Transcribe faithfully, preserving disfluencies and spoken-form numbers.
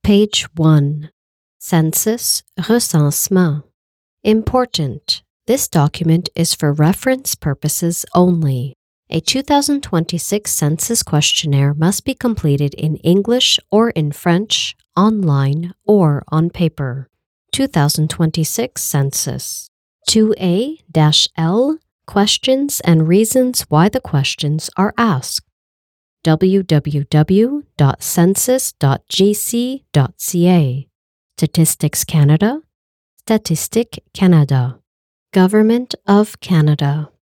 Page one. Census Recensement. Important. This document is for reference purposes only. A two thousand twenty-six census questionnaire must be completed in English or in French, online or on paper. two thousand twenty-six Census. two A L Questions and reasons why the questions are asked. w w w dot census dot g c dot c a. Statistics Canada. Statistique Canada. Government of Canada.